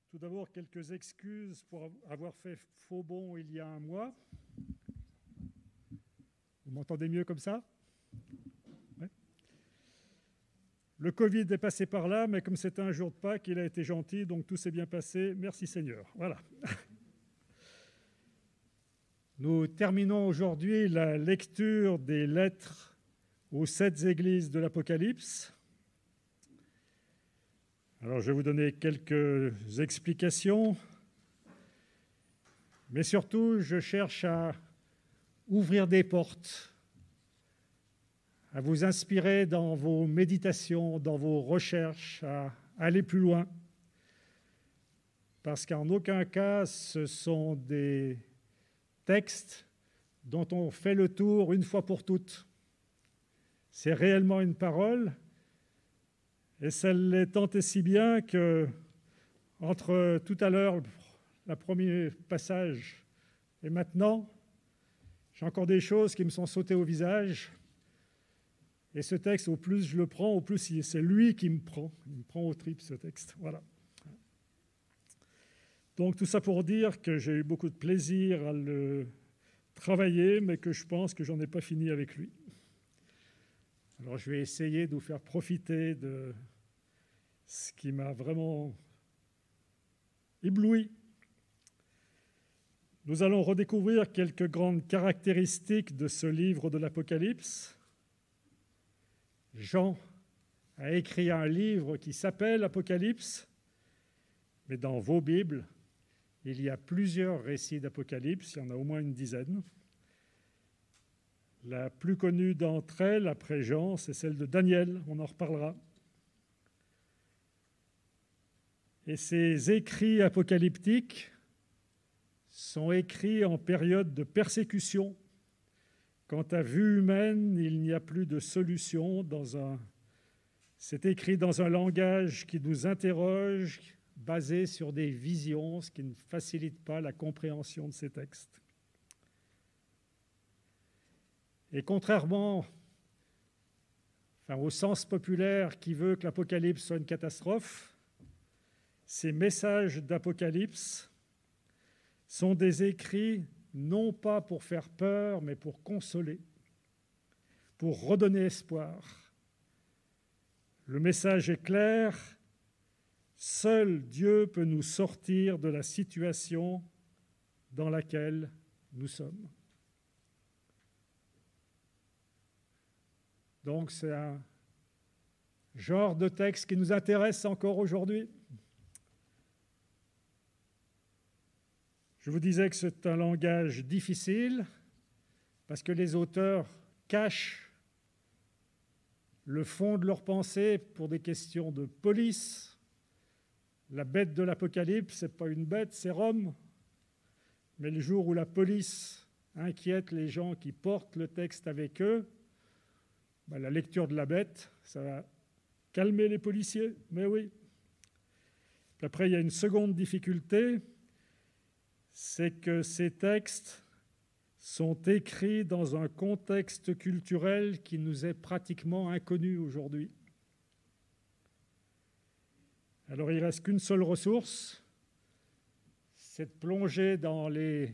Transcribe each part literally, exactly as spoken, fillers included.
Tout d'abord, quelques excuses pour avoir fait faux bond il y a un mois. Vous m'entendez mieux comme ça? Ouais. Le Covid est passé par là, mais comme c'était un jour de Pâques, il a été gentil, donc tout s'est bien passé. Merci Seigneur. Voilà. Nous terminons aujourd'hui la lecture des lettres aux sept églises de l'Apocalypse. Alors, je vais vous donner quelques explications, mais surtout, je cherche à ouvrir des portes, à vous inspirer dans vos méditations, dans vos recherches, à aller plus loin, parce qu'en aucun cas, ce sont des textes dont on fait le tour une fois pour toutes. C'est réellement une parole. Et ça l'est tant et si bien que, entre tout à l'heure, le premier passage, et maintenant, j'ai encore des choses qui me sont sautées au visage. Et ce texte, au plus je le prends, au plus c'est lui qui me prend. Il me prend aux tripes, ce texte. Voilà. Donc, tout ça pour dire que j'ai eu beaucoup de plaisir à le travailler, mais que je pense que j'en ai pas fini avec lui. Alors, je vais essayer de vous faire profiter de ce qui m'a vraiment ébloui. Nous allons redécouvrir quelques grandes caractéristiques de ce livre de l'Apocalypse. Jean a écrit un livre qui s'appelle Apocalypse, mais dans vos Bibles, il y a plusieurs récits d'Apocalypse, il y en a au moins une dizaine. La plus connue d'entre elles, après Jean, c'est celle de Daniel, on en reparlera. Et ces écrits apocalyptiques sont écrits en période de persécution. Quand à vue humaine, il n'y a plus de solution. Dans un... C'est écrit dans un langage qui nous interroge, basé sur des visions, ce qui ne facilite pas la compréhension de ces textes. Et contrairement enfin, au sens populaire qui veut que l'Apocalypse soit une catastrophe, ces messages d'Apocalypse sont des écrits non pas pour faire peur, mais pour consoler, pour redonner espoir. Le message est clair, seul Dieu peut nous sortir de la situation dans laquelle nous sommes. Donc c'est un genre de texte qui nous intéresse encore aujourd'hui. Je vous disais que c'est un langage difficile parce que les auteurs cachent le fond de leur pensée pour des questions de police. La bête de l'Apocalypse, ce n'est pas une bête, c'est Rome. Mais le jour où la police inquiète les gens qui portent le texte avec eux, ben, la lecture de la bête, ça va calmer les policiers, mais oui. Puis après, il y a une seconde difficulté, c'est que ces textes sont écrits dans un contexte culturel qui nous est pratiquement inconnu aujourd'hui. Alors, il ne reste qu'une seule ressource, c'est de plonger dans les,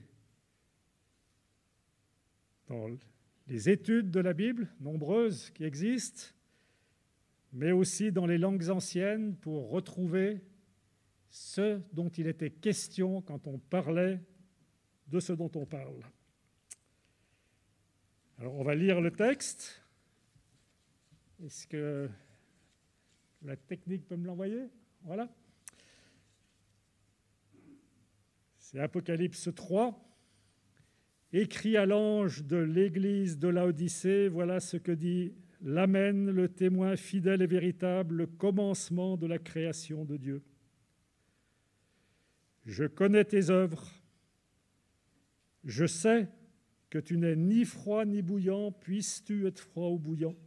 dans les études de la Bible, nombreuses qui existent, mais aussi dans les langues anciennes pour retrouver ce dont il était question quand on parlait de ce dont on parle. Alors, on va lire le texte. Est-ce que la technique peut me l'envoyer? Voilà. C'est Apocalypse trois. Écrit à l'ange de l'église de Laodicée, voilà ce que dit l'Amen, le témoin fidèle et véritable, le commencement de la création de Dieu. Je connais tes œuvres. Je sais que tu n'es ni froid ni bouillant, puisses-tu être froid ou bouillant.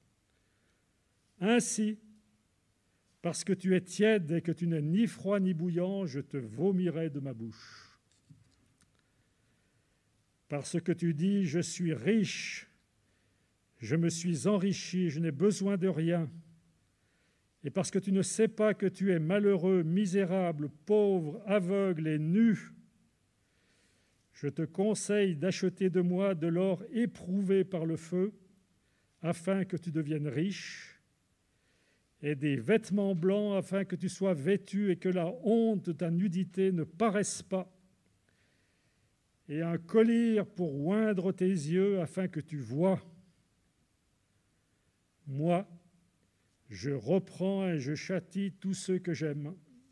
Ainsi, parce que tu es tiède et que tu n'es ni froid ni bouillant, je te vomirai de ma bouche. Parce que tu dis, je suis riche, je me suis enrichi, je n'ai besoin de rien, et parce que tu ne sais pas que tu es malheureux, misérable, pauvre, aveugle et nu, je te conseille d'acheter de moi de l'or éprouvé par le feu, afin que tu deviennes riche, et des vêtements blancs afin que tu sois vêtu et que la honte de ta nudité ne paraisse pas, et un collier pour oindre tes yeux afin que tu vois. Moi, je reprends et je châtie tous ceux que j'aime.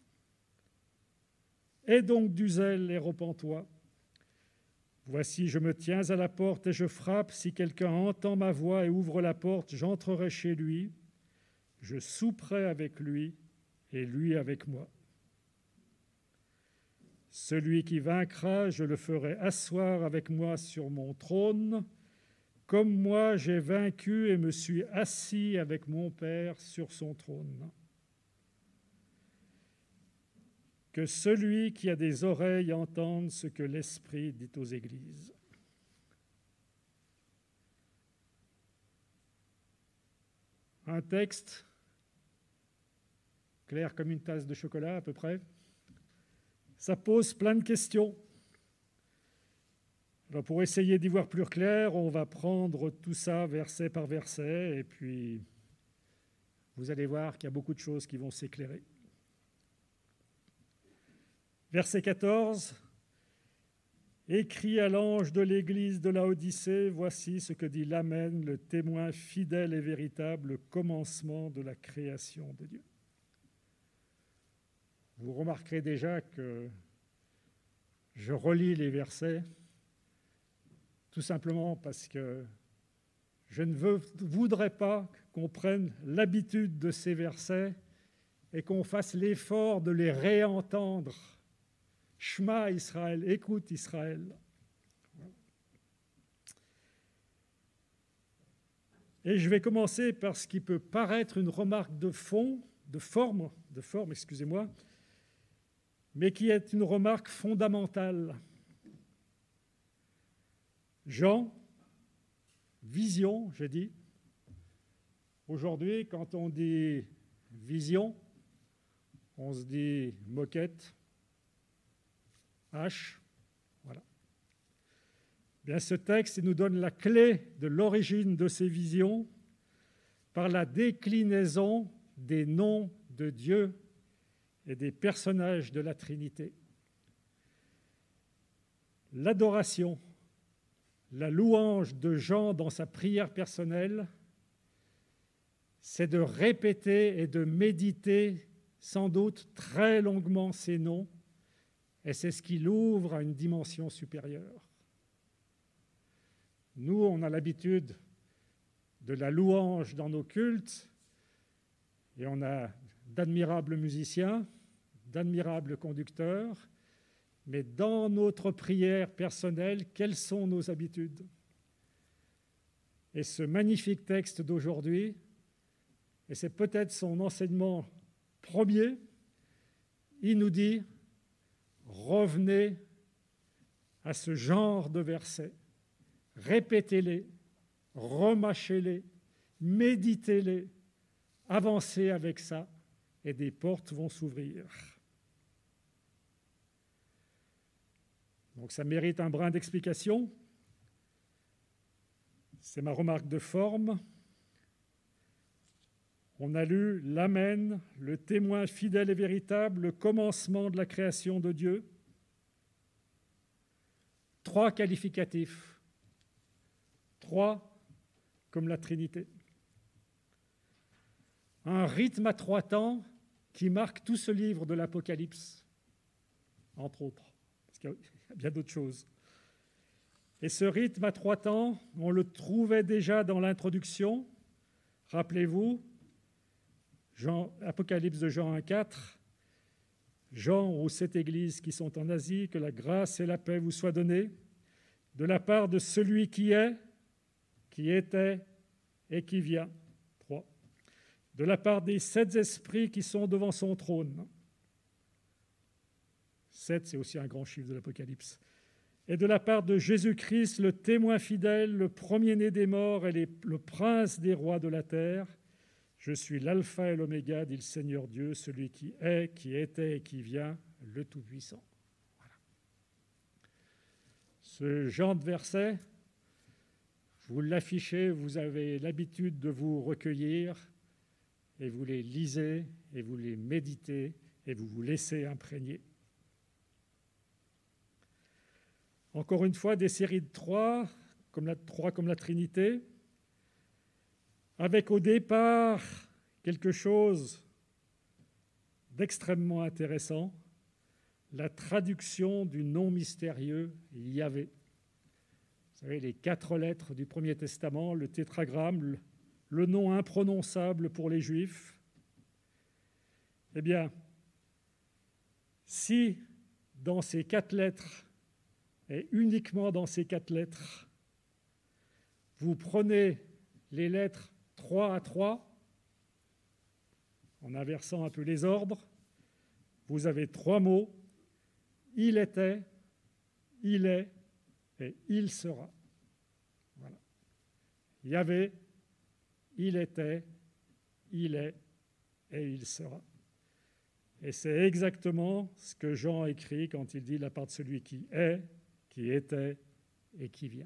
Aie donc du zèle et repens-toi. Voici, je me tiens à la porte et je frappe. Si quelqu'un entend ma voix et ouvre la porte, j'entrerai chez lui. Je souperai avec lui et lui avec moi. Celui qui vaincra, je le ferai asseoir avec moi sur mon trône, comme moi j'ai vaincu et me suis assis avec mon Père sur son trône. Que celui qui a des oreilles entende ce que l'Esprit dit aux églises. Un texte clair comme une tasse de chocolat à peu près. Ça pose plein de questions. Alors pour essayer d'y voir plus clair, on va prendre tout ça verset par verset et puis vous allez voir qu'il y a beaucoup de choses qui vont s'éclairer. Verset quatorze, « Écrit à l'ange de l'église de Laodicée, voici ce que dit l'Amen, le témoin fidèle et véritable, le commencement de la création de Dieu. » Vous remarquerez déjà que je relis les versets tout simplement parce que je ne veux, voudrais pas qu'on prenne l'habitude de ces versets et qu'on fasse l'effort de les réentendre. Shema Israël, écoute Israël. Et je vais commencer par ce qui peut paraître une remarque de fond, de forme, de forme, excusez-moi, mais qui est une remarque fondamentale. Jean, vision, j'ai dit. Aujourd'hui, quand on dit vision, on se dit moquette, H, voilà. Bien, ce texte il nous donne la clé de l'origine de ces visions par la déclinaison des noms de Dieu et des personnages de la Trinité. L'adoration, la louange de Jean dans sa prière personnelle, c'est de répéter et de méditer sans doute très longuement ces noms, et c'est ce qui l'ouvre à une dimension supérieure. Nous, on a l'habitude de la louange dans nos cultes, et on a d'admirables musiciens, d'admirables conducteurs, mais dans notre prière personnelle, quelles sont nos habitudes? Et ce magnifique texte d'aujourd'hui, et c'est peut-être son enseignement premier, il nous dit « Revenez à ce genre de versets, répétez-les, remâchez-les, méditez-les, avancez avec ça, et des portes vont s'ouvrir. » Donc ça mérite un brin d'explication. C'est ma remarque de forme. On a lu l'Amen, le témoin fidèle et véritable, le commencement de la création de Dieu. Trois qualificatifs. Trois comme la Trinité. Un rythme à trois temps qui marque tout ce livre de l'Apocalypse, entre autres, parce qu'il y a bien d'autres choses. Et ce rythme à trois temps, on le trouvait déjà dans l'introduction. Rappelez-vous, Jean, Apocalypse de Jean un quatre, Jean aux sept églises qui sont en Asie, que la grâce et la paix vous soient données, de la part de celui qui est, qui était et qui vient. Trois. De la part des sept esprits qui sont devant son trône. Sept, c'est aussi un grand chiffre de l'Apocalypse. Et de la part de Jésus-Christ, le témoin fidèle, le premier-né des morts et les, le prince des rois de la terre. Je suis l'alpha et l'oméga, dit le Seigneur Dieu, celui qui est, qui était et qui vient, le Tout-Puissant. Voilà. Ce genre de verset, vous l'affichez, vous avez l'habitude de vous recueillir, et vous les lisez, et vous les méditez, et vous vous laissez imprégner. Encore une fois, des séries de trois, comme la, trois comme la Trinité, avec au départ quelque chose d'extrêmement intéressant, la traduction du nom mystérieux Yahvé. Vous savez, les quatre lettres du Premier Testament, le tétragramme, le, le nom imprononçable pour les Juifs. Eh bien, si dans ces quatre lettres, et uniquement dans ces quatre lettres, vous prenez les lettres trois à trois, en inversant un peu les ordres, vous avez trois mots, il était, il est et il sera. Voilà. Yahvé, il était, il est et il sera. Et c'est exactement ce que Jean écrit quand il dit la part de celui qui est, qui était et qui vient.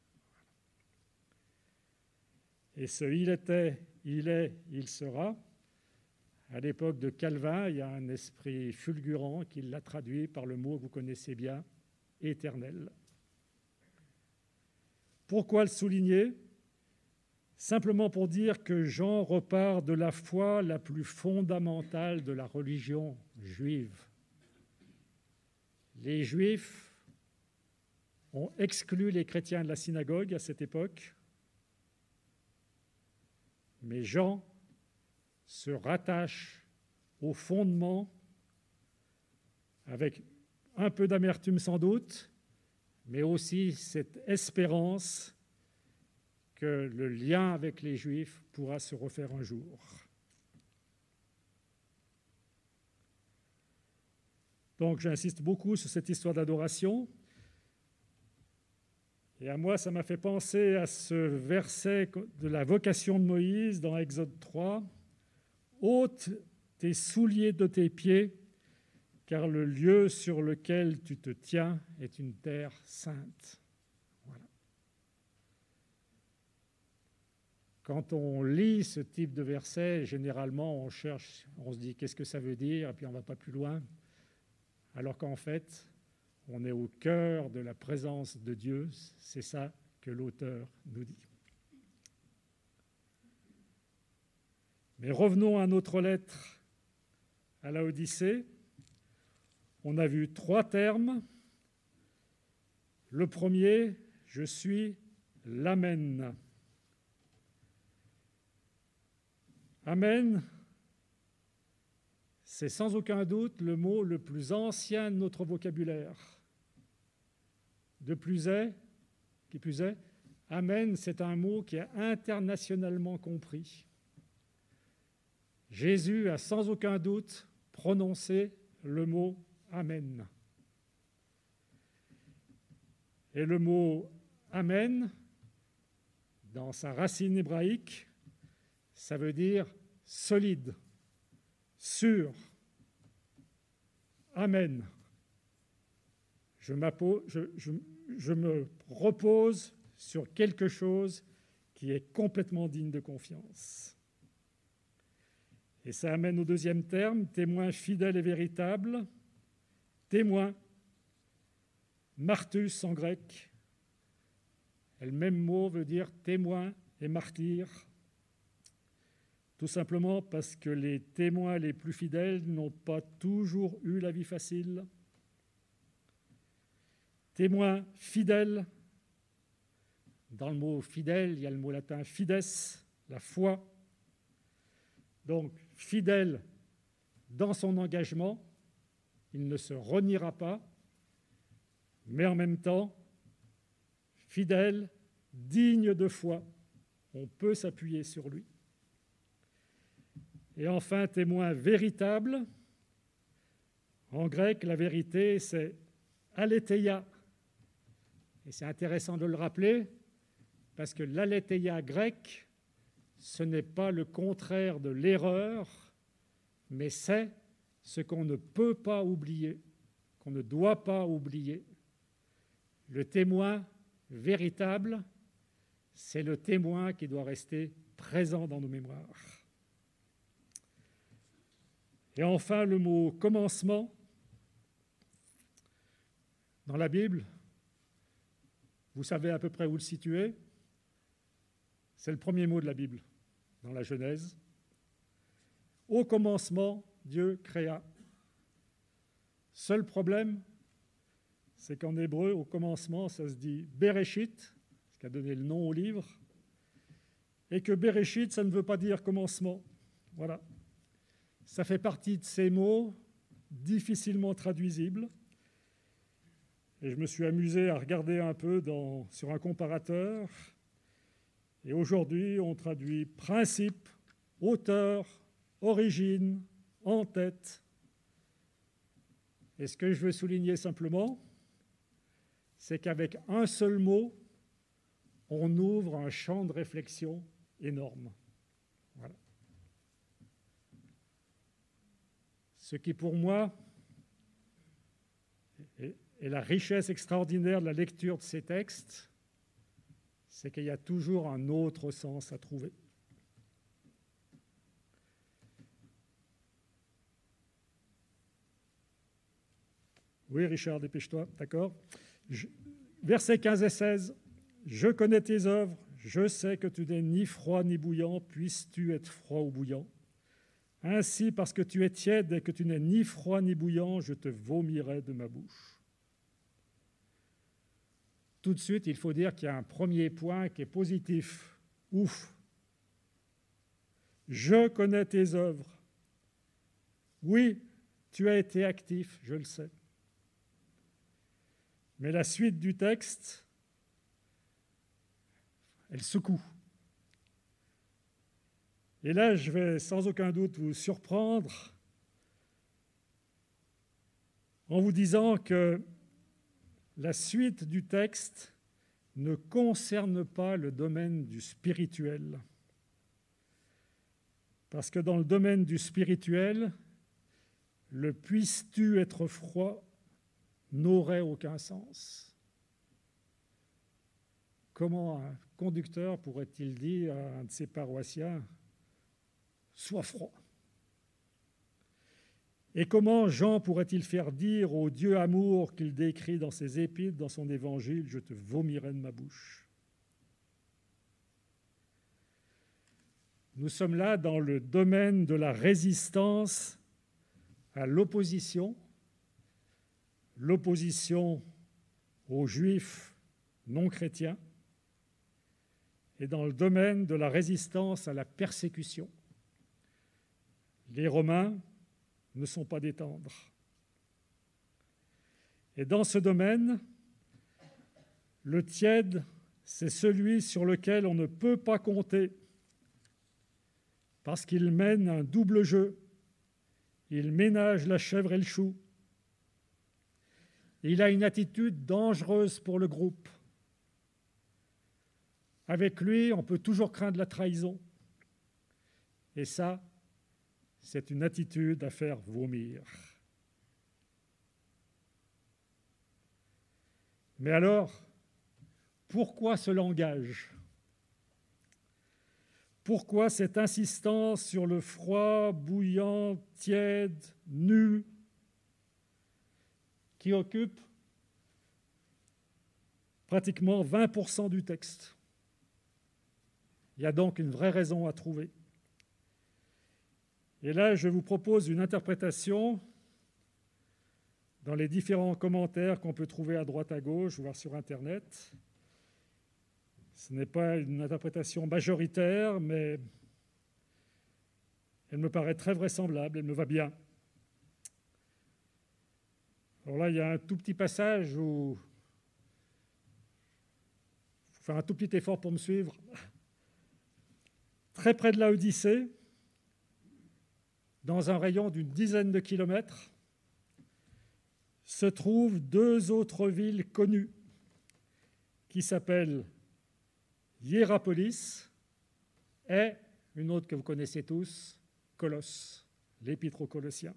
Et ce « il était »,« il est »,« il sera », à l'époque de Calvin, il y a un esprit fulgurant qui l'a traduit par le mot que vous connaissez bien, « éternel ». Pourquoi le souligner? Simplement pour dire que Jean repart de la foi la plus fondamentale de la religion juive. Les Juifs ont exclu les chrétiens de la synagogue à cette époque, mais Jean se rattache au fondement, avec un peu d'amertume sans doute, mais aussi cette espérance que le lien avec les Juifs pourra se refaire un jour. Donc j'insiste beaucoup sur cette histoire d'adoration. Et à moi, ça m'a fait penser à ce verset de la vocation de Moïse dans Exode trois. « Ôte tes souliers de tes pieds, car le lieu sur lequel tu te tiens est une terre sainte. » Voilà. Quand on lit ce type de verset, généralement, on cherche, on se dit qu'est-ce que ça veut dire, et puis on ne va pas plus loin. Alors qu'en fait, on est au cœur de la présence de Dieu. C'est ça que l'auteur nous dit. Mais revenons à notre lettre à la Odyssée. On a vu trois termes. Le premier, je suis l'Amen. Amen, c'est sans aucun doute le mot le plus ancien de notre vocabulaire. De plus est, qui plus est, Amen, c'est un mot qui est internationalement compris. Jésus a sans aucun doute prononcé le mot Amen. Et le mot Amen, dans sa racine hébraïque, ça veut dire solide, sûr. Amen. Je, je, je, je me repose sur quelque chose qui est complètement digne de confiance. Et ça amène au deuxième terme, témoin fidèle et véritable. Témoin, martus en grec. Et le même mot veut dire témoin et martyr. Tout simplement parce que les témoins les plus fidèles n'ont pas toujours eu la vie facile. Témoin fidèle, dans le mot fidèle, il y a le mot latin fides, la foi. Donc, fidèle dans son engagement, il ne se reniera pas, mais en même temps, fidèle, digne de foi, on peut s'appuyer sur lui. Et enfin, témoin véritable. En grec, la vérité, c'est aletheia. Et c'est intéressant de le rappeler, parce que l'aletheia grec, ce n'est pas le contraire de l'erreur, mais c'est ce qu'on ne peut pas oublier, qu'on ne doit pas oublier. Le témoin véritable, c'est le témoin qui doit rester présent dans nos mémoires. Et enfin, le mot « commencement » dans la Bible, vous savez à peu près où le situer. C'est le premier mot de la Bible, dans la Genèse. Au commencement, Dieu créa. Seul problème, c'est qu'en hébreu, au commencement, ça se dit Bereshit, ce qui a donné le nom au livre, et que Bereshit, ça ne veut pas dire commencement. Voilà. Ça fait partie de ces mots difficilement traduisibles. Et je me suis amusé à regarder un peu dans, sur un comparateur. Et aujourd'hui, on traduit principe, auteur, origine, en tête. Et ce que je veux souligner simplement, c'est qu'avec un seul mot, on ouvre un champ de réflexion énorme. Voilà. Ce qui, pour moi, est, est la richesse extraordinaire de la lecture de ces textes, c'est qu'il y a toujours un autre sens à trouver. Oui, Richard, dépêche-toi, d'accord. Je, versets quinze et seize. « Je connais tes œuvres, je sais que tu n'es ni froid ni bouillant, puisses-tu être froid ou bouillant. Ainsi, parce que tu es tiède et que tu n'es ni froid ni bouillant, je te vomirai de ma bouche. » Tout de suite, il faut dire qu'il y a un premier point qui est positif. Ouf! Je connais tes œuvres. Oui, tu as été actif, je le sais. Mais la suite du texte, elle secoue. Et là, je vais sans aucun doute vous surprendre en vous disant que la suite du texte ne concerne pas le domaine du spirituel. Parce que dans le domaine du spirituel, le « puisses-tu être froid » n'aurait aucun sens. Comment un conducteur pourrait-il dire à un de ses paroissiens « sois froid » ? Et comment Jean pourrait-il faire dire au Dieu amour qu'il décrit dans ses épîtres, dans son évangile, « je te vomirai de ma bouche » ? Nous sommes là dans le domaine de la résistance à l'opposition, l'opposition aux Juifs non chrétiens, et dans le domaine de la résistance à la persécution. Les Romains ne sont pas détendres. Et dans ce domaine, le tiède, c'est celui sur lequel on ne peut pas compter, parce qu'il mène un double jeu. Il ménage la chèvre et le chou. Il a une attitude dangereuse pour le groupe. Avec lui, on peut toujours craindre la trahison. Et ça, c'est une attitude à faire vomir. Mais alors, pourquoi ce langage ? Pourquoi cette insistance sur le froid, bouillant, tiède, nu, qui occupe pratiquement vingt pour cent du texte ? Il y a donc une vraie raison à trouver. Et là, je vous propose une interprétation dans les différents commentaires qu'on peut trouver à droite à gauche, voire sur Internet. Ce n'est pas une interprétation majoritaire, mais elle me paraît très vraisemblable, elle me va bien. Alors là, il y a un tout petit passage où il faut faire un tout petit effort pour me suivre. Très près de la Odyssée, dans un rayon d'une dizaine de kilomètres, se trouvent deux autres villes connues qui s'appellent Hiérapolis et une autre que vous connaissez tous, Colosse, l'Épître aux Colossiens.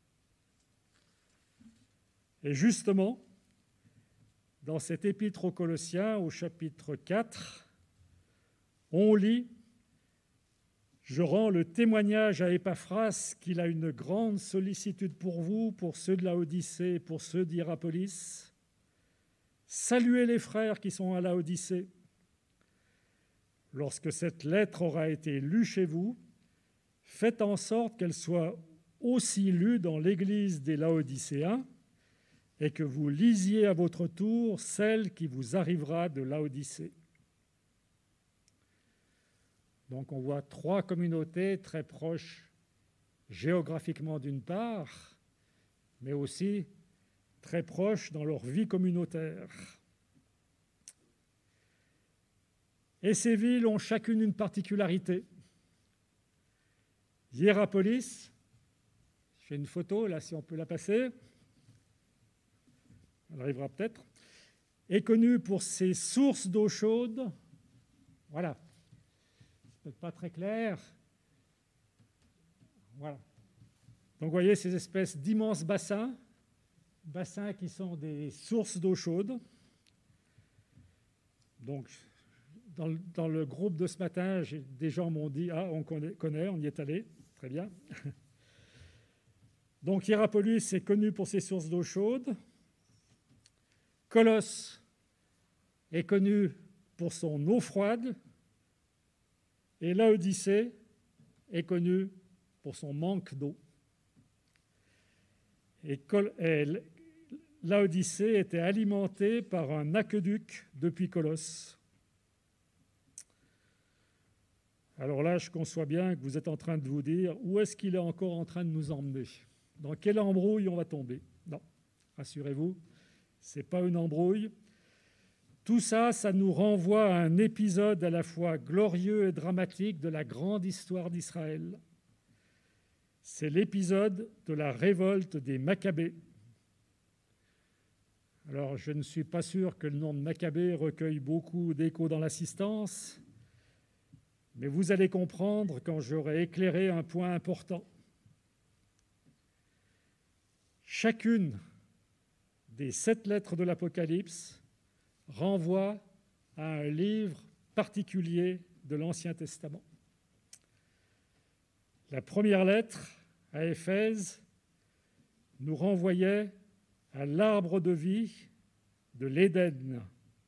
Et justement, dans cette Épître aux Colossiens, au chapitre quatre, on lit « Je rends le témoignage à Épaphras qu'il a une grande sollicitude pour vous, pour ceux de Laodicée et pour ceux d'Hiérapolis. Saluez les frères qui sont à Laodicée. Lorsque cette lettre aura été lue chez vous, faites en sorte qu'elle soit aussi lue dans l'église des Laodicéens et que vous lisiez à votre tour celle qui vous arrivera de Laodicée. » Donc on voit trois communautés très proches géographiquement d'une part, mais aussi très proches dans leur vie communautaire. Et ces villes ont chacune une particularité. Hiérapolis, je fais une photo, là, si on peut la passer, elle arrivera peut-être, est connue pour ses sources d'eau chaude. Voilà, c'est peut-être pas très clair. Voilà. Donc, vous voyez ces espèces d'immenses bassins, bassins qui sont des sources d'eau chaude. Donc, Dans le, dans le groupe de ce matin, des gens m'ont dit « Ah, on connaît, connaît, on y est allé. » Très bien. Donc, Hiérapolis est connu pour ses sources d'eau chaude. Colosse est connu pour son eau froide. Et Laodicée est connue pour son manque d'eau. Et, et Laodicée était alimentée par un aqueduc depuis Colosse. Alors là, je conçois bien que vous êtes en train de vous dire où est-ce qu'il est encore en train de nous emmener? Dans quelle embrouille on va tomber? Non, rassurez-vous, ce n'est pas une embrouille. Tout ça, ça nous renvoie à un épisode à la fois glorieux et dramatique de la grande histoire d'Israël. C'est l'épisode de la révolte des Maccabées. Alors, je ne suis pas sûr que le nom de Maccabée recueille beaucoup d'échos dans l'assistance, mais vous allez comprendre quand j'aurai éclairé un point important. Chacune des sept lettres de l'Apocalypse renvoie à un livre particulier de l'Ancien Testament. La première lettre, à Éphèse, nous renvoyait à l'arbre de vie de l'Éden.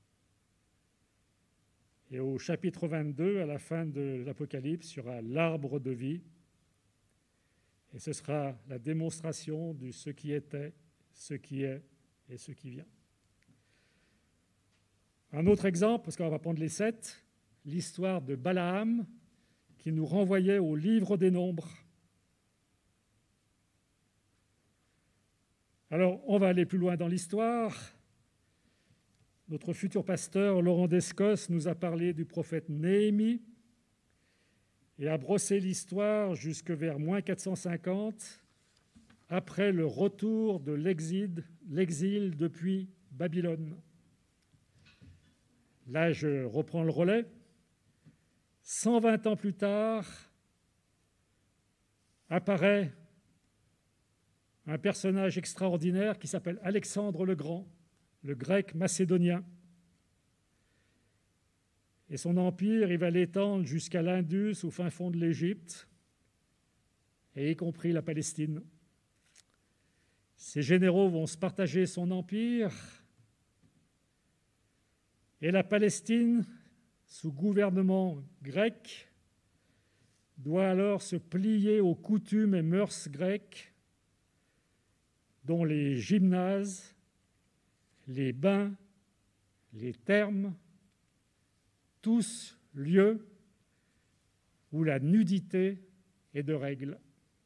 Et au chapitre vingt-deux, à la fin de l'Apocalypse, il y aura l'arbre de vie. Et ce sera la démonstration de ce qui était, ce qui est et ce qui vient. Un autre exemple, parce qu'on va prendre les sept, l'histoire de Balaam, qui nous renvoyait au livre des Nombres. Alors, on va aller plus loin dans l'histoire. Notre futur pasteur, Laurent Descos, nous a parlé du prophète Néhémie et a brossé l'histoire jusque vers moins quatre cent cinquante, après le retour de l'exil, l'exil depuis Babylone. Là, je reprends le relais. cent vingt ans plus tard, apparaît un personnage extraordinaire qui s'appelle Alexandre le Grand, le grec macédonien. Et son empire, il va l'étendre jusqu'à l'Indus, au fin fond de l'Égypte, et y compris la Palestine. Ses généraux vont se partager son empire, et la Palestine, sous gouvernement grec, doit alors se plier aux coutumes et mœurs grecques, dont les gymnases, les bains, les thermes, tous lieux où la nudité est de règle.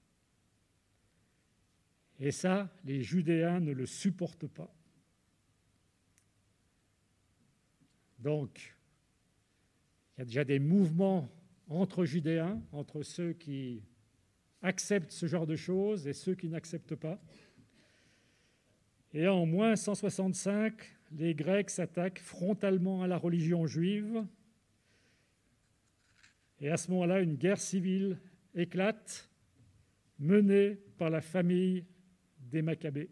Et ça, les Judéens ne le supportent pas. Donc, il y a déjà des mouvements entre Judéens, entre ceux qui acceptent ce genre de choses et ceux qui n'acceptent pas. Et en moins cent soixante-cinq, les Grecs s'attaquent frontalement à la religion juive Et à ce moment-là, une guerre civile éclate, menée par la famille des Maccabées.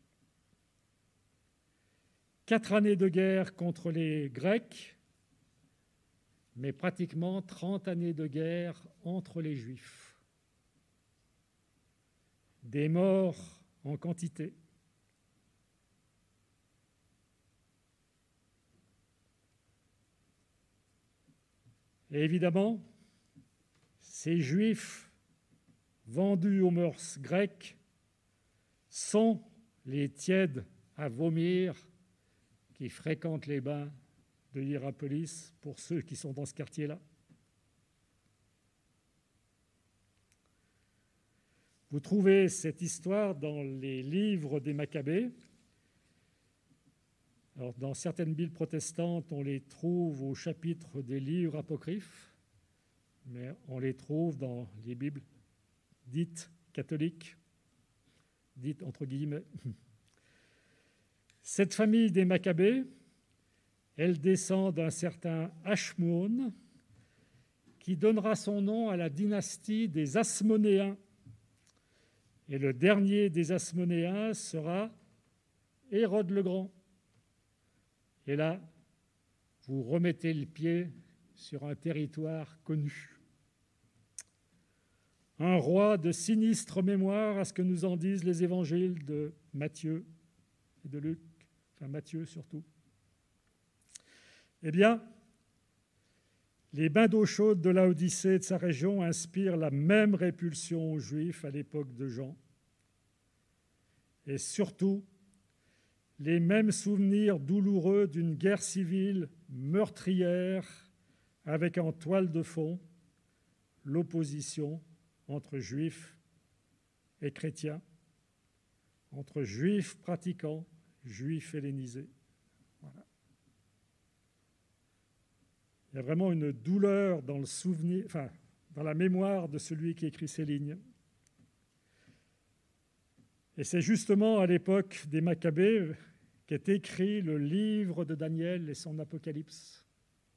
Quatre années de guerre contre les Grecs, mais pratiquement trente années de guerre entre les Juifs. Des morts en quantité. Et évidemment, ces Juifs vendus aux mœurs grecques sont les tièdes à vomir qui fréquentent les bains de Hiérapolis, pour ceux qui sont dans ce quartier-là. Vous trouvez cette histoire dans les livres des Maccabées. Alors, dans certaines Bibles protestantes, on les trouve au chapitre des livres apocryphes, mais on les trouve dans les Bibles dites catholiques, dites entre guillemets. Cette famille des Maccabées, elle descend d'un certain Ashmoun, qui donnera son nom à la dynastie des Asmonéens. Et le dernier des Asmonéens sera Hérode le Grand. Et là, vous remettez le pied sur un territoire connu. Un roi de sinistre mémoire, à ce que nous en disent les évangiles de Matthieu et de Luc, enfin Matthieu surtout. Eh bien, les bains d'eau chaude de Laodicée et de sa région inspirent la même répulsion aux Juifs à l'époque de Jean. Et surtout, les mêmes souvenirs douloureux d'une guerre civile meurtrière avec en toile de fond l'opposition entre Juifs et chrétiens, entre Juifs pratiquants, Juifs hellénisés. Voilà. Il y a vraiment une douleur dans le souvenir, enfin, dans la mémoire de celui qui écrit ces lignes. Et c'est justement à l'époque des Maccabées qu'est écrit le livre de Daniel et son Apocalypse.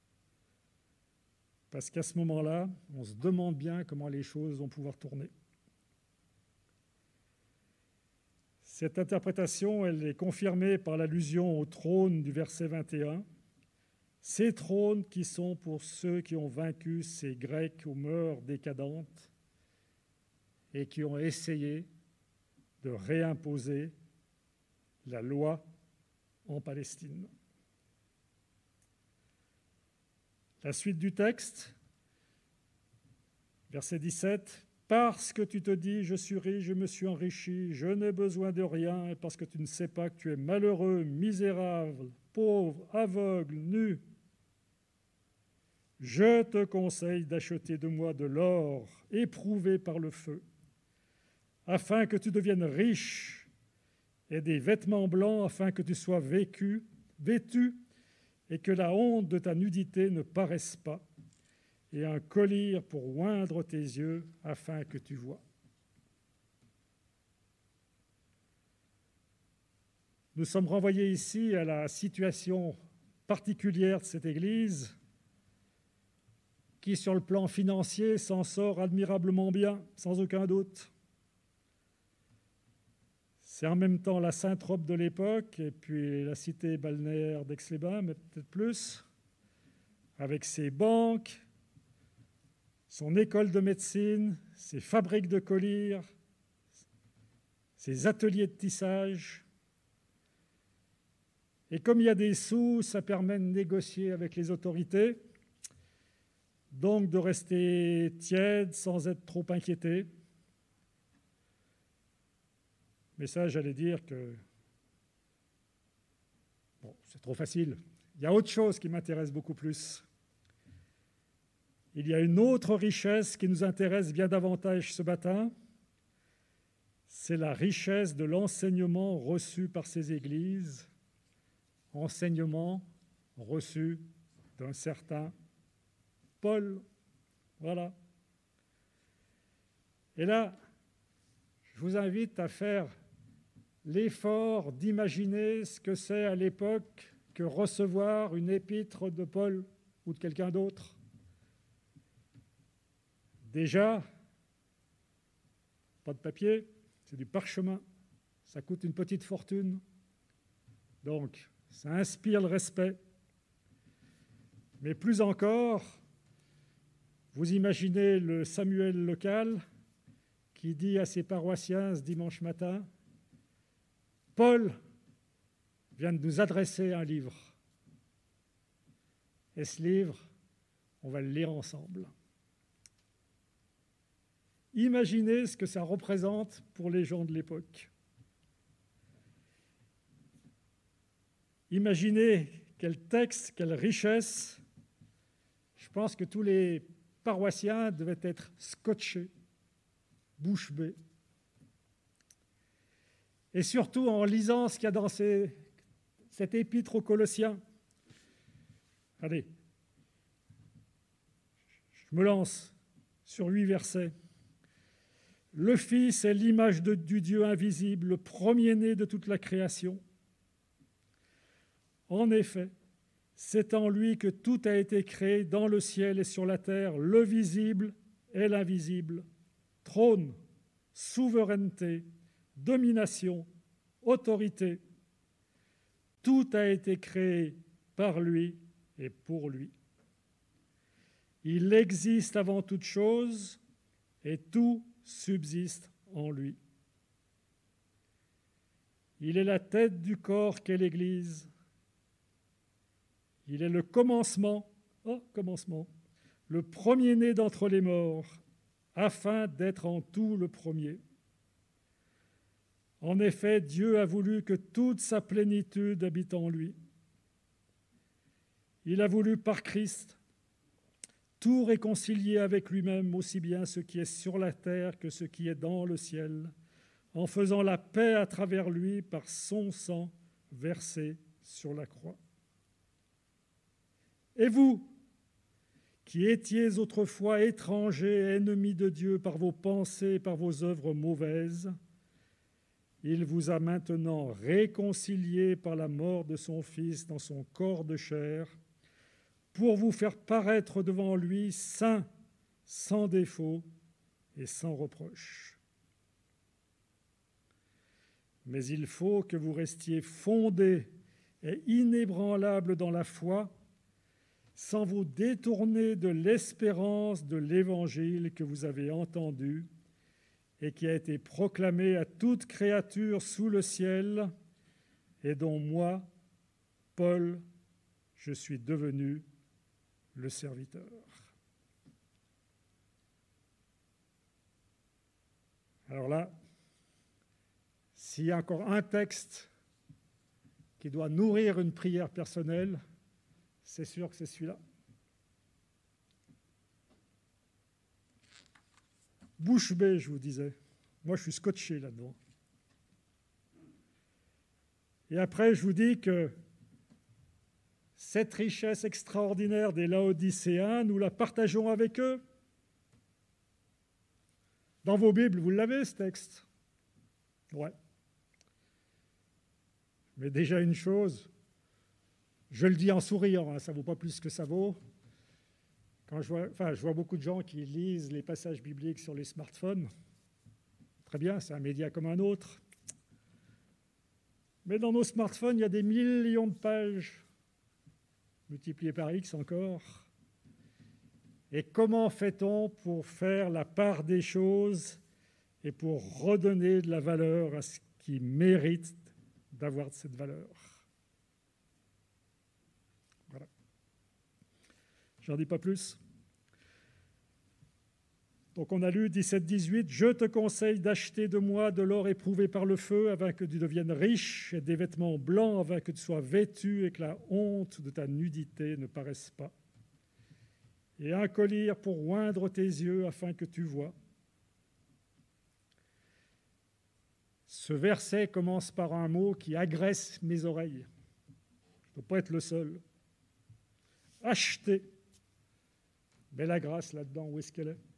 Parce qu'à ce moment-là, on se demande bien comment les choses vont pouvoir tourner. Cette interprétation, elle est confirmée par l'allusion au trône du verset vingt et un. Ces trônes qui sont pour ceux qui ont vaincu ces Grecs aux mœurs décadentes et qui ont essayé de réimposer la loi en Palestine. La suite du texte, verset dix-sept, « Parce que tu te dis, je suis riche, je me suis enrichi, je n'ai besoin de rien, et parce que tu ne sais pas que tu es malheureux, misérable, pauvre, aveugle, nu, je te conseille d'acheter de moi de l'or éprouvé par le feu, afin que tu deviennes riche, et des vêtements blancs, afin que tu sois vécu, vêtu, et que la honte de ta nudité ne paraisse pas, et un collier pour oindre tes yeux, afin que tu vois. » Nous sommes renvoyés ici à la situation particulière de cette Église, qui, sur le plan financier, s'en sort admirablement bien, sans aucun doute. C'est en même temps la Sainte-Robe de l'époque et puis la cité balnéaire d'Aix-les-Bains, mais peut-être plus, avec ses banques, son école de médecine, ses fabriques de collyres, ses ateliers de tissage. Et comme il y a des sous, ça permet de négocier avec les autorités, donc de rester tiède sans être trop inquiété. Mais ça, j'allais dire que bon, c'est trop facile. Il y a autre chose qui m'intéresse beaucoup plus. Il y a une autre richesse qui nous intéresse bien davantage ce matin. C'est la richesse de l'enseignement reçu par ces églises, enseignement reçu d'un certain Paul. Voilà. Et là, je vous invite à faire l'effort d'imaginer ce que c'est à l'époque que recevoir une épître de Paul ou de quelqu'un d'autre. Déjà, pas de papier, c'est du parchemin. Ça coûte une petite fortune. Donc, ça inspire le respect. Mais plus encore, vous imaginez le Samuel local qui dit à ses paroissiens ce dimanche matin, « Paul vient de nous adresser un livre. Et ce livre, on va le lire ensemble. » Imaginez ce que ça représente pour les gens de l'époque. Imaginez quel texte, quelle richesse. Je pense que tous les paroissiens devaient être scotchés, bouche bée. Et surtout en lisant ce qu'il y a dans ces, cette épître aux Colossiens. Allez, je me lance sur huit versets. Le Fils est l'image de, du Dieu invisible, le premier-né de toute la création. En effet, c'est en lui que tout a été créé dans le ciel et sur la terre, le visible et l'invisible. Trône, souveraineté, domination, autorité. Tout a été créé par lui et pour lui. Il existe avant toute chose et tout subsiste en lui. Il est la tête du corps qu'est l'Église. Il est le commencement, oh, commencement, le premier-né d'entre les morts, afin d'être en tout le premier. En effet, Dieu a voulu que toute sa plénitude habite en lui. Il a voulu par Christ tout réconcilier avec lui-même, aussi bien ce qui est sur la terre que ce qui est dans le ciel, en faisant la paix à travers lui par son sang versé sur la croix. Et vous, qui étiez autrefois étrangers et ennemis de Dieu par vos pensées et par vos œuvres mauvaises, il vous a maintenant réconciliés par la mort de son Fils dans son corps de chair, pour vous faire paraître devant lui saints, sans défaut et sans reproche. Mais il faut que vous restiez fondés et inébranlables dans la foi, sans vous détourner de l'espérance de l'Évangile que vous avez entendu et qui a été proclamé à toute créature sous le ciel et dont moi, Paul, je suis devenu le serviteur. Alors là, s'il y a encore un texte qui doit nourrir une prière personnelle, c'est sûr que c'est celui-là. Bouche bée, je vous disais. Moi, je suis scotché là-dedans. Et après, je vous dis que cette richesse extraordinaire des Laodicéens, nous la partageons avec eux. Dans vos Bibles, vous l'avez, ce texte? Ouais. Mais déjà une chose, je le dis en souriant, hein, ça ne vaut pas plus que ça vaut. Quand je vois, enfin, je vois beaucoup de gens qui lisent les passages bibliques sur les smartphones. Très bien, c'est un média comme un autre. Mais dans nos smartphones, il y a des millions de pages, multipliées par X encore. Et comment fait-on pour faire la part des choses et pour redonner de la valeur à ce qui mérite d'avoir cette valeur? Voilà. J'en dis pas plus. Donc on a lu dix-sept dix-huit, « Je te conseille d'acheter de moi de l'or éprouvé par le feu, afin que tu deviennes riche, et des vêtements blancs, afin que tu sois vêtu et que la honte de ta nudité ne paraisse pas. Et un collier pour oindre tes yeux, afin que tu vois. » Ce verset commence par un mot qui agresse mes oreilles. Je ne peux pas être le seul. Acheter. Mais la grâce là-dedans, où est-ce qu'elle est?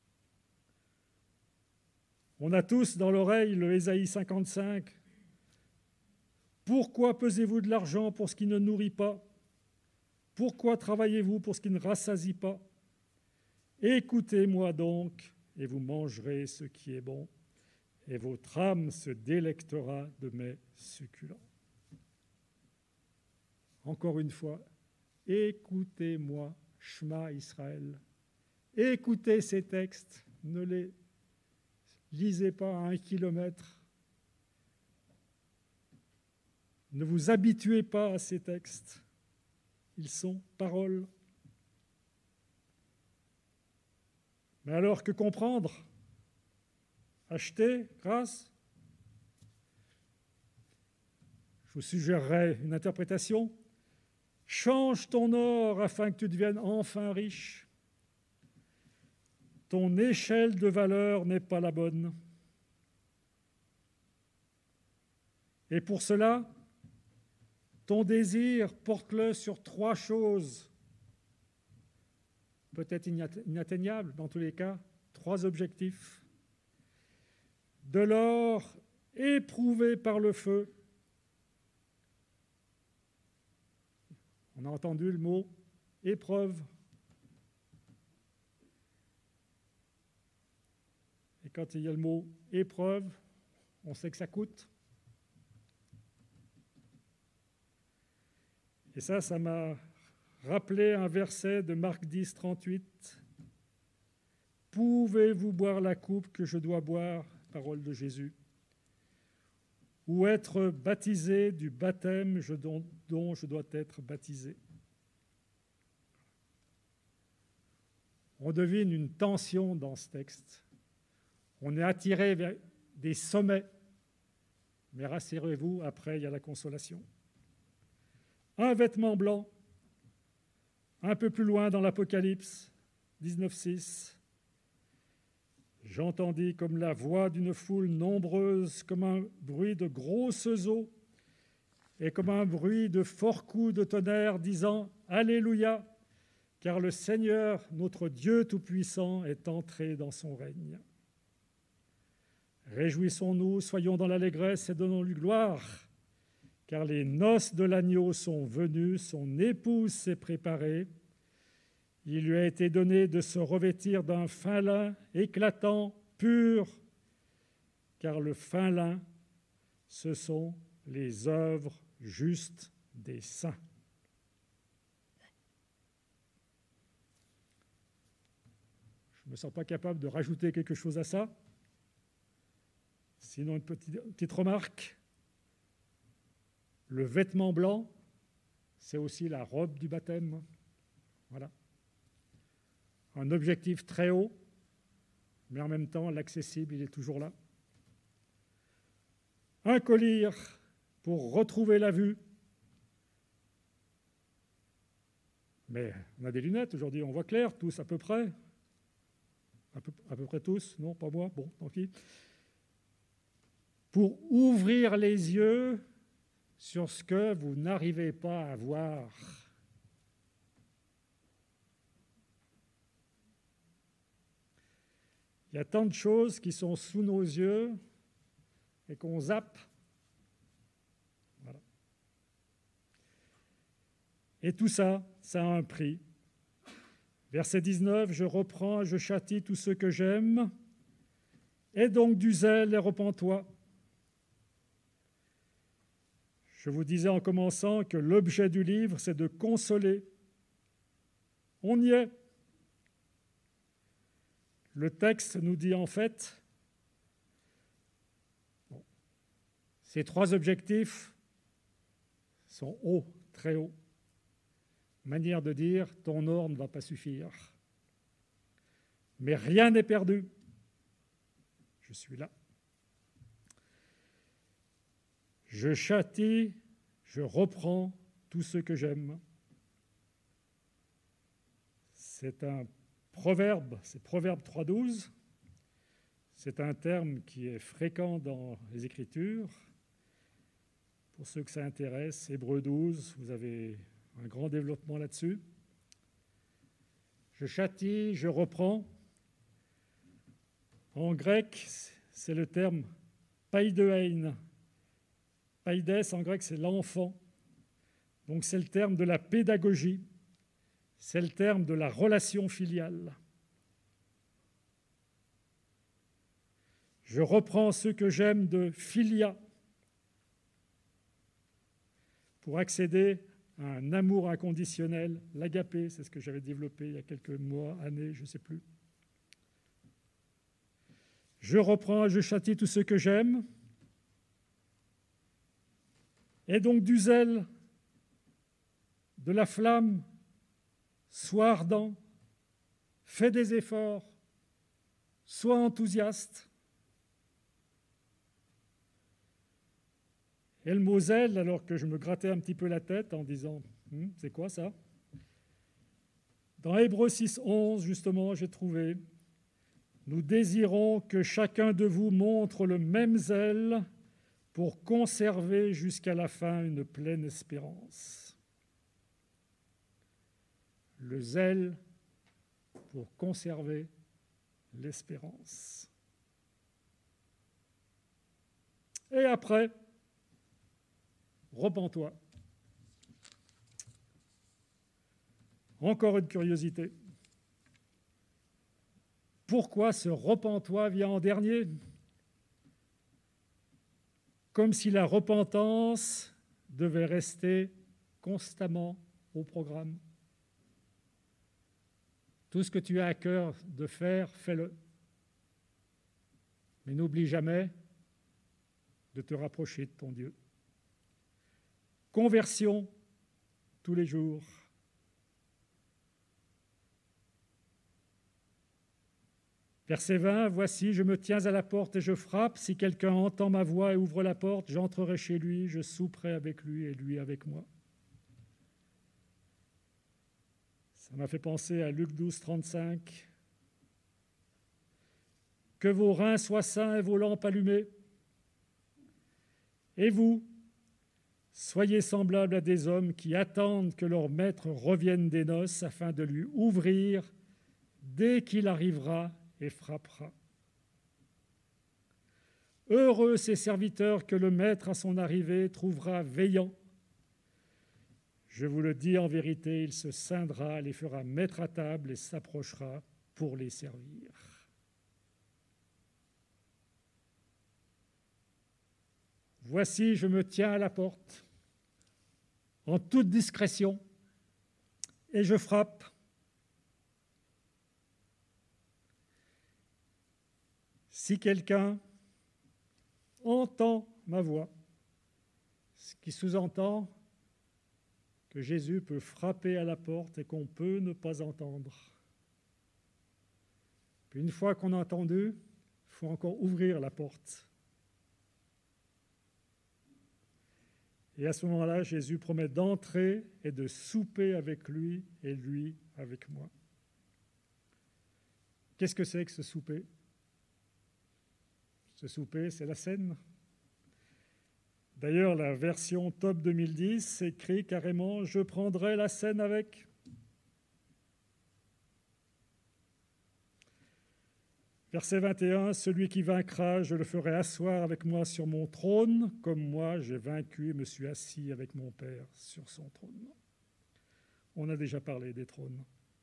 On a tous dans l'oreille le Ésaïe cinquante-cinq. « Pourquoi pesez-vous de l'argent pour ce qui ne nourrit pas? Pourquoi travaillez-vous pour ce qui ne rassasie pas? Écoutez-moi donc, et vous mangerez ce qui est bon, et votre âme se délectera de mes succulents. Encore une fois, écoutez-moi, Shema Israël. Écoutez ces textes, ne les lisez pas à un kilomètre. Ne vous habituez pas à ces textes. Ils sont paroles. Mais alors que comprendre? Acheter, grâce? Je vous suggérerais une interprétation. Change ton or afin que tu deviennes enfin riche. Ton échelle de valeur n'est pas la bonne. Et pour cela, ton désir, porte-le sur trois choses, peut-être inatteignables dans tous les cas, trois objectifs. De l'or éprouvé par le feu. On a entendu le mot épreuve. Et quand il y a le mot épreuve, on sait que ça coûte. Et ça, ça m'a rappelé un verset de Marc dix, trente-huit. « Pouvez-vous boire la coupe que je dois boire ?» Parole de Jésus. « Ou être baptisé du baptême dont, dont je dois être baptisé. » On devine une tension dans ce texte. On est attiré vers des sommets, mais rassurez-vous, après, il y a la consolation. Un vêtement blanc, un peu plus loin dans l'Apocalypse, dix-neuf six. J'entendis comme la voix d'une foule nombreuse, comme un bruit de grosses eaux et comme un bruit de forts coups de tonnerre, disant « Alléluia ! Car le Seigneur, notre Dieu Tout-Puissant, est entré dans son règne. Réjouissons-nous, soyons dans l'allégresse et donnons-lui gloire, car les noces de l'agneau sont venues, son épouse s'est préparée. Il lui a été donné de se revêtir d'un fin lin éclatant, pur, car le fin lin, ce sont les œuvres justes des saints. » Je ne me sens pas capable de rajouter quelque chose à ça. Sinon, une petite, une petite remarque. Le vêtement blanc, c'est aussi la robe du baptême. Voilà. Un objectif très haut, mais en même temps, l'accessible, il est toujours là. Un collier pour retrouver la vue. Mais on a des lunettes aujourd'hui, on voit clair, tous à peu près. À peu, à peu près tous, non, pas moi, bon, tant pis. Pour ouvrir les yeux sur ce que vous n'arrivez pas à voir. Il y a tant de choses qui sont sous nos yeux et qu'on zappe. Voilà. Et tout ça, ça a un prix. Verset dix-neuf, « Je reprends, je châtie tous ceux que j'aime. Aie donc du zèle et repens-toi. » Je vous disais en commençant que l'objet du livre, c'est de consoler. On y est. Le texte nous dit en fait, bon, ces trois objectifs sont hauts, très hauts. Manière de dire, ton or ne va pas suffire. Mais rien n'est perdu. Je suis là. Je châtie, je reprends tout ce que j'aime. C'est un proverbe, c'est Proverbe trois douze. C'est un terme qui est fréquent dans les Écritures. Pour ceux que ça intéresse, Hébreux douze, vous avez un grand développement là-dessus. Je châtie, je reprends. En grec, c'est le terme paidein. Paides, en grec, c'est l'enfant. Donc, c'est le terme de la pédagogie. C'est le terme de la relation filiale. Je reprends ce que j'aime de philia pour accéder à un amour inconditionnel, l'agapé, c'est ce que j'avais développé il y a quelques mois, années, je ne sais plus. Je reprends et je châtie tout ce que j'aime. Et donc du zèle, de la flamme, sois ardent, fais des efforts, sois enthousiaste. Et le mot zèle, alors que je me grattais un petit peu la tête en disant hm, « c'est quoi ça ?» Dans Hébreux six, onze, justement, j'ai trouvé « Nous désirons que chacun de vous montre le même zèle pour conserver jusqu'à la fin une pleine espérance. » Le zèle pour conserver l'espérance. Et après, repens-toi. Encore une curiosité. Pourquoi ce repens-toi vient en dernier? Comme si la repentance devait rester constamment au programme. Tout ce que tu as à cœur de faire, fais-le. Mais n'oublie jamais de te rapprocher de ton Dieu. Conversion tous les jours. Verset vingt, « Voici, je me tiens à la porte et je frappe. Si quelqu'un entend ma voix et ouvre la porte, j'entrerai chez lui, je souperai avec lui et lui avec moi. » Ça m'a fait penser à Luc douze, trente-cinq. « Que vos reins soient sains et vos lampes allumées. Et vous, soyez semblables à des hommes qui attendent que leur maître revienne des noces afin de lui ouvrir dès qu'il arrivera et frappera. Heureux ces serviteurs que le maître à son arrivée trouvera veillant. Je vous le dis en vérité, il se scindra, les fera mettre à table et s'approchera pour les servir. » Voici, je me tiens à la porte, en toute discrétion, et je frappe. Si quelqu'un entend ma voix, ce qui sous-entend que Jésus peut frapper à la porte et qu'on peut ne pas entendre. Puis une fois qu'on a entendu, il faut encore ouvrir la porte. Et à ce moment-là, Jésus promet d'entrer et de souper avec lui et lui avec moi. Qu'est-ce que c'est que ce souper? Ce souper, c'est la scène. D'ailleurs, la version top deux mille dix écrit carrément « Je prendrai la scène avec ». Verset vingt et un, « Celui qui vaincra, je le ferai asseoir avec moi sur mon trône, comme moi j'ai vaincu et me suis assis avec mon Père sur son trône. » On a déjà parlé des trônes.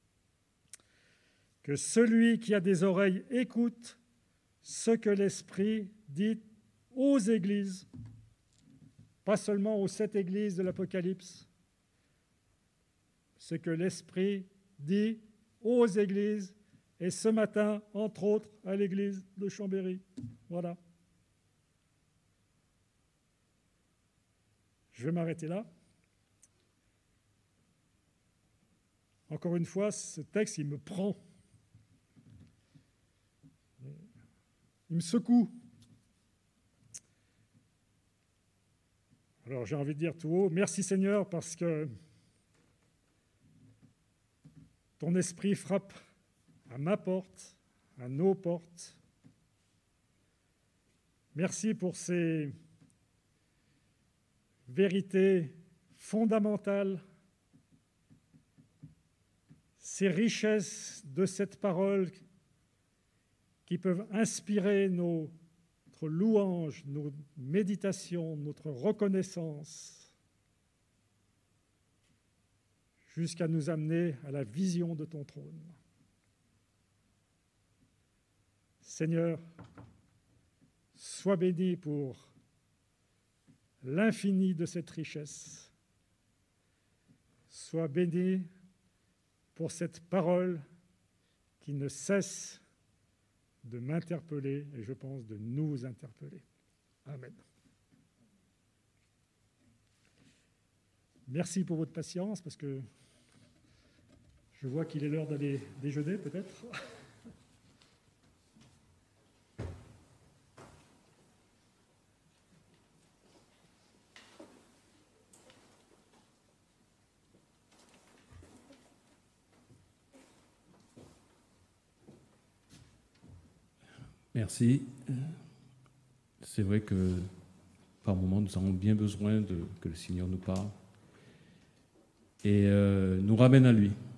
« Que celui qui a des oreilles écoute ce que l'Esprit dit aux églises. » Pas seulement aux sept églises de l'Apocalypse. Ce que l'Esprit dit aux églises. Et ce matin, entre autres, à l'église de Chambéry. Voilà. Je vais m'arrêter là. Encore une fois, ce texte, il me prend. Il me secoue. Alors j'ai envie de dire tout haut, merci Seigneur, parce que ton esprit frappe à ma porte, à nos portes. Merci pour ces vérités fondamentales, ces richesses de cette parole qui peuvent inspirer nos, notre louange, nos méditations, notre reconnaissance, jusqu'à nous amener à la vision de ton trône. Seigneur, Sois béni pour l'infini de cette richesse. Sois béni pour cette parole qui ne cesse de m'interpeller et je pense de nous interpeller. Amen. Merci pour votre patience parce que je vois qu'il est l'heure d'aller déjeuner peut-être. Merci. C'est vrai que par moments, nous avons bien besoin de, que le Seigneur nous parle et euh, nous ramène à lui.